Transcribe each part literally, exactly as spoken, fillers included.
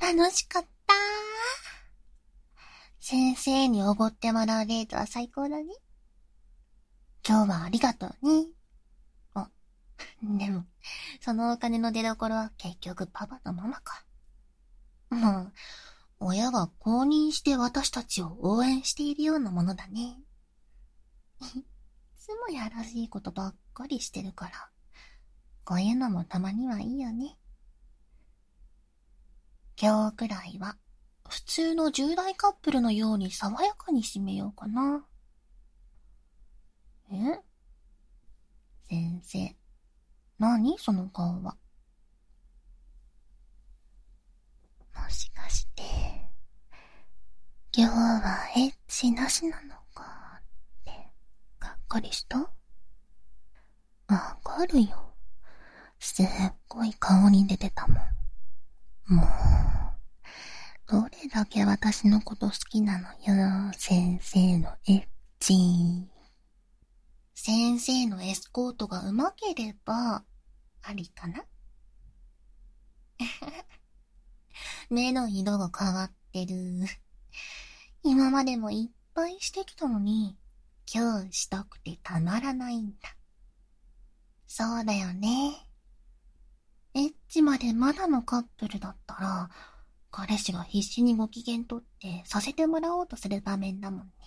楽しかった。先生におごってもらうデートは最高だね。今日はありがとうね。あ、でも、そのお金の出所は結局パパとママか。もう、親が公認して私たちを応援しているようなものだね。いつもやらしいことばっかりしてるから、こういうのもたまにはいいよね。今日くらいは、普通のじゅう代カップルのように爽やかに締めようかな。え？先生、何その顔は。もしかして、今日はエッチなしなのかって、がっかりした？わかるよ。すっごい顔に出てたもん。もう、どれだけ私のこと好きなのよ、先生のエッチ。先生のエスコートが上手ければ、ありかな。目の色が変わってる。今までもいっぱいしてきたのに、今日したくてたまらないんだ。そうだよね。エッチまでまだのカップルだったら、彼氏が必死にご機嫌とってさせてもらおうとする場面だもんね。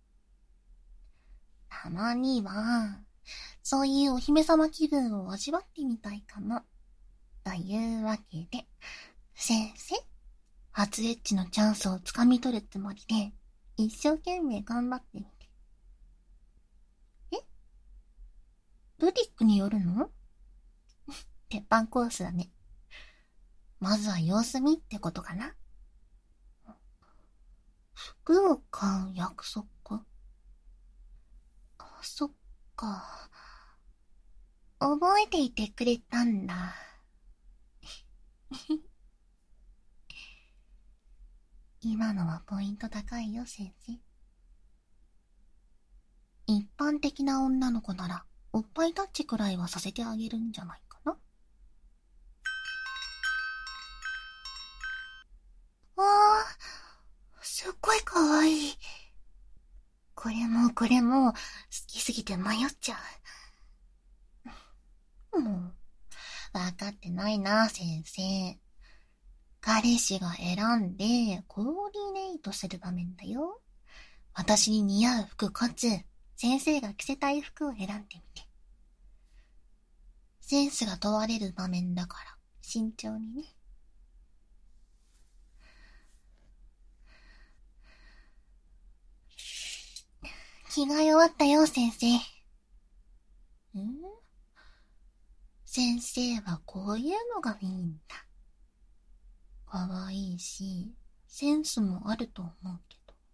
たまには、そういうお姫様気分を味わってみたいかも。というわけで、先生、初エッチのチャンスをつかみ取るつもりで、一生懸命頑張ってみて。え？ブティックによるの？鉄板コースだね。まずは様子見ってことかな。服を買う約束？あ、そっか。覚えていてくれたんだ。今のはポイント高いよ、先生。一般的な女の子なら、おっぱいタッチくらいはさせてあげるんじゃないかな。わあ、すっごいかわいい。これもこれも好きすぎて迷っちゃう。もう、わかってないな、先生。彼氏が選んでコーディネートする場面だよ。私に似合う服かつ、先生が着せたい服を選んでみて。センスが問われる場面だから、慎重にね。着替え終わったよ、先生。ん？先生はこういうのがいいんだ。かわいいし、センスもあると思うけど。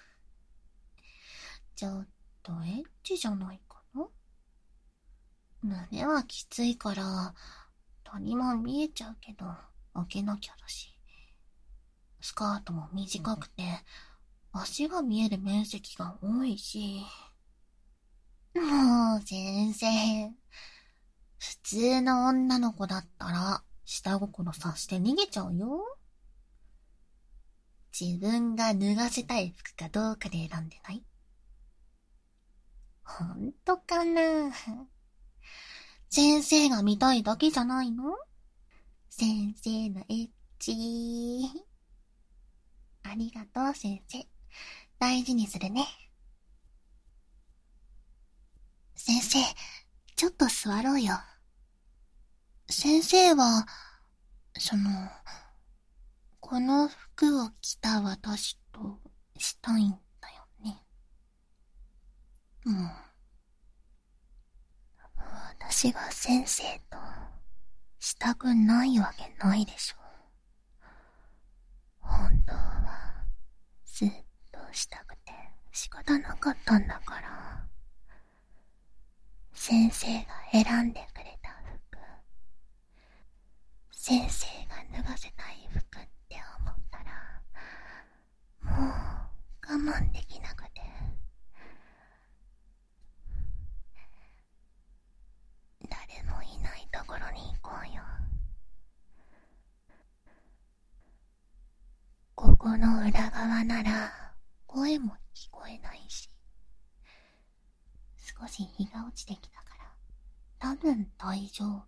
ちょっとエッチじゃないかな？胸はきついから、谷間見えちゃうけど、開けなきゃだし。スカートも短くて、足が見える面積が多いし。もう、先生。普通の女の子だったら、下心さして逃げちゃうよ。自分が脱がせたい服かどうかで選んでない？ほんとかな？先生が見たいだけじゃないの？先生のエッチー。ありがとう、先生。大事にするね。先生、ちょっと座ろうよ。先生は、その、この服を着た私としたいんだよね。うん。私が先生としたくないわけないでしょ。本当は、ずっとしたくて仕方なかったんだから。先生が選んでくれた服、先生が脱がせたい服って思ったら、もう我慢できなくて。誰もいないところに行こうよ。 この裏側なら声も聞こえないし、少し日が落ちてきたから多分大丈夫。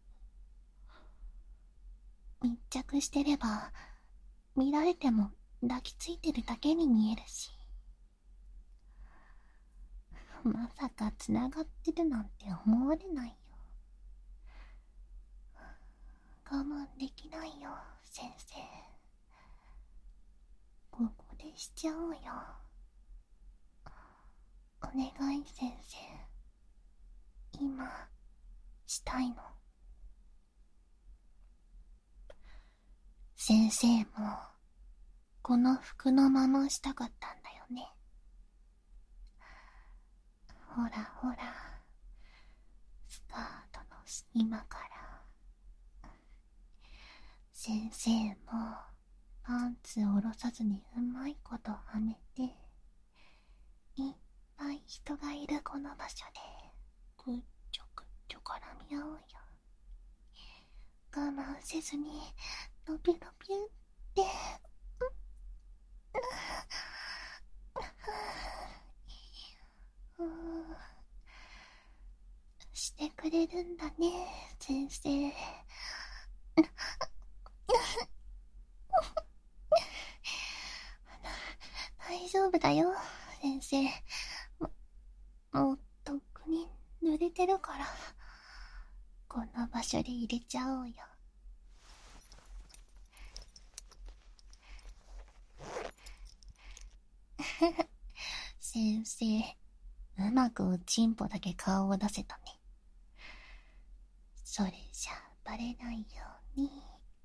密着してれば見られても抱きついてるだけに見えるし、まさか繋がってるなんて思われないよ。我慢できないよ先生。ここでしちゃおうよ。お願い先生、今したいの。先生もこの服のまましたかったんだよね。ほらほら、スカートの隙間から先生もパンツを下ろさずにうまいことはめて、いっぱい人がいるこの場所でくっちょくっちょ絡み合おうよ。我慢せずにのびのびって、してくれるんだね先生。大丈夫だよ先生。も, もうとっくに濡れてるから、この場所で入れちゃおうよ。先生、うまくおちんぽだけ顔を出せたね。それじゃバレないように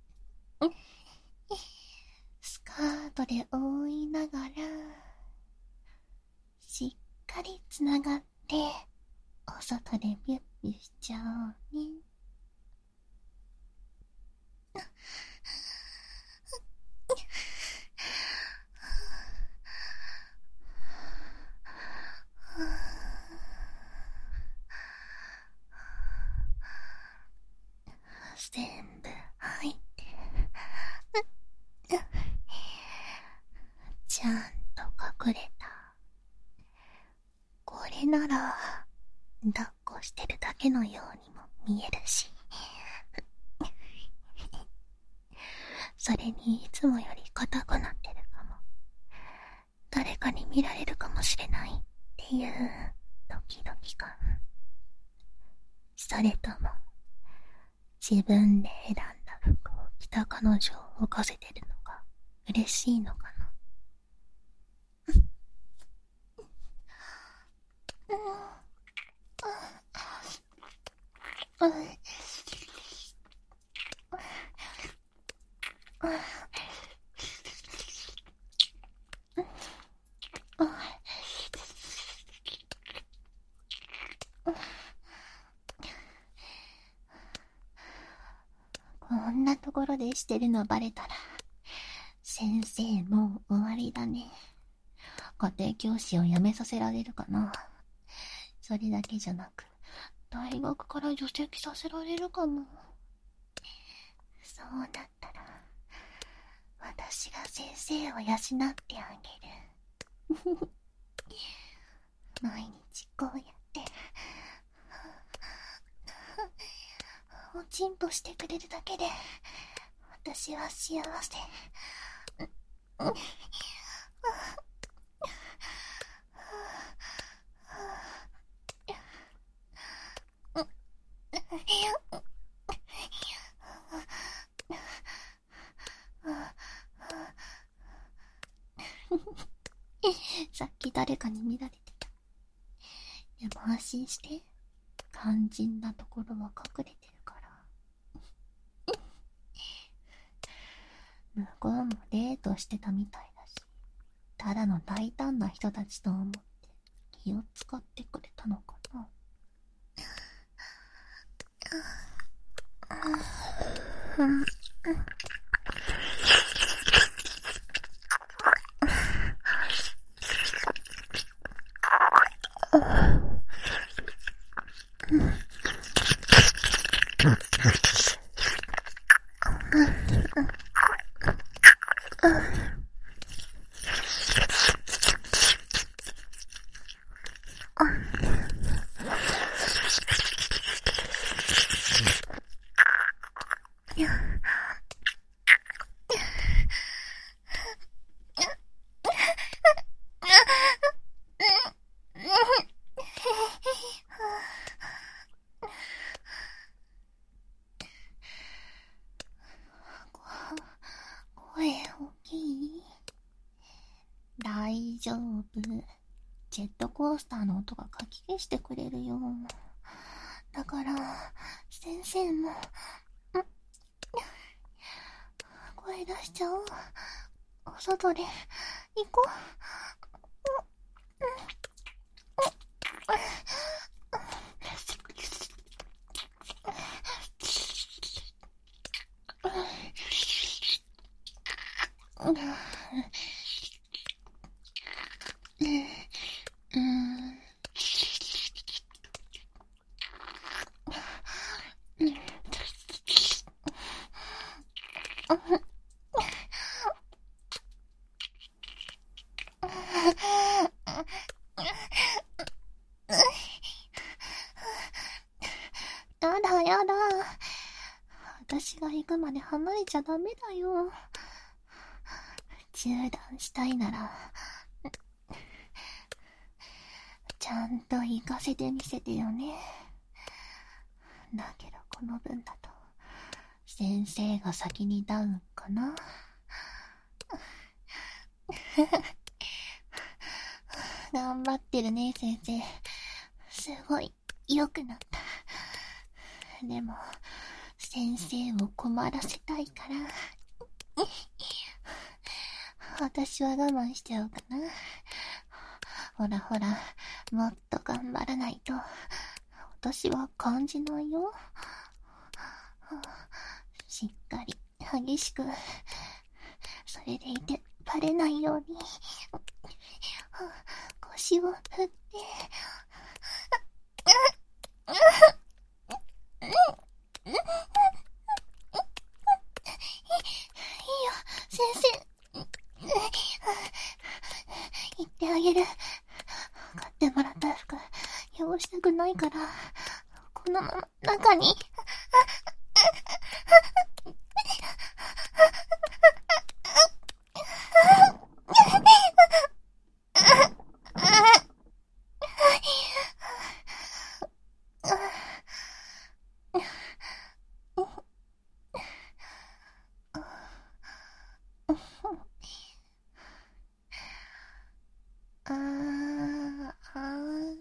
スカートで覆いながらしっかりつながってお外でビュッビュしちゃおうね。全部入ってちゃんと隠れた。これなら抱っこしてるだけのようにも見えるし、それにいつもより硬くなってるかも。誰かに見られるかもしれないっていうドキドキ感。それとも自分で選んだ服を着た彼女を動かせてるのが嬉しいのかな。こんなところでしてるのバレたら先生もう終わりだね。家庭教師を辞めさせられるかな。それだけじゃなく大学から除籍させられるかも。そうなったら私が先生を養ってあげる。毎日こうやっておちんぽしてくれるだけで私は幸せ。さっき誰かに見られてた。でも安心して、肝心なところは隠れてるから。向こうもデートしてたみたいだし、ただの大胆な人たちと思って気を使ってくれたのかな。 夫。ジェットコースターの音がかき消してくれるよ。だから、先生も、ん声出しちゃおう。お外で行こう。うんやだやだ。私が行くまで離れちゃダメだよ。中断したいなら、ちゃんと行かせてみせてよね。だけどこの分だと、先生が先にダウンかな。頑張ってるね、先生。すごい、良くなった。でも、先生を困らせたいから。私は我慢しちゃおうかな。ほらほら、もっと頑張らないと、私は感じないよ。しっかり、激しく、それでいて、バレないように、腰を振って、言ってあげる。買ってもらった服、汚したくないから、このまま中に。あーあー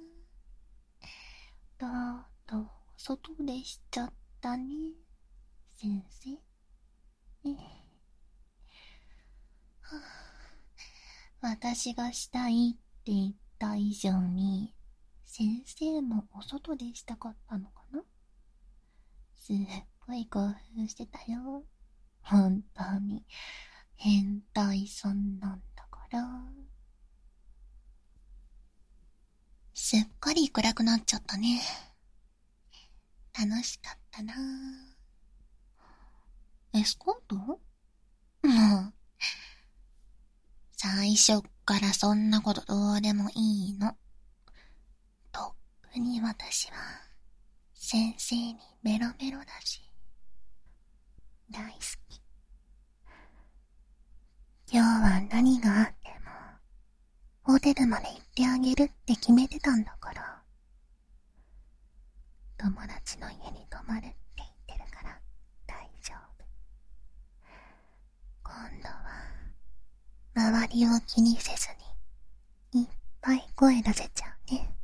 だと外でしちゃったね、先生。えはあ、私がしたいって言った以上に、先生もお外でしたかったのかな。すっごい興奮してたよ。本当に変態さんなんだから。すっかり暗くなっちゃったね。楽しかったな。エスコート？もう最初っからそんなことどうでもいいの。特に私は先生にメロメロだし大好き。今日は何があってもホテルまで行ってあげるって決めてたんだから。友達の家に泊まるって言ってるから大丈夫。今度は周りを気にせずにいっぱい声出せちゃうね。